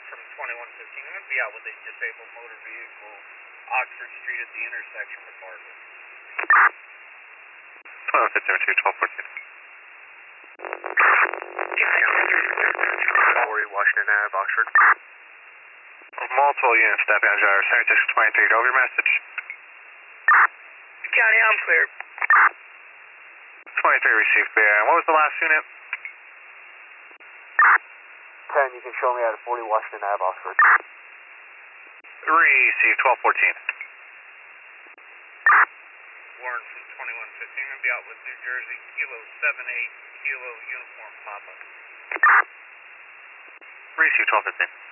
from 2115. I'm going to be out with a disabled motor vehicle, Oxford Street at the intersection with Bartlett. 2115, 1214. Washington Ave, Oxford. Multiple units, step down driver, San Francisco 23, over your message. County, I'm clear. 23 received bear. What was the last unit? 10, you can show me at 40 Washington Ave, Oxford. Received 1214. Warren from 2115. I'm going to be out with New Jersey, Kilo 78, Kilo Uniform Papa. Received 1215.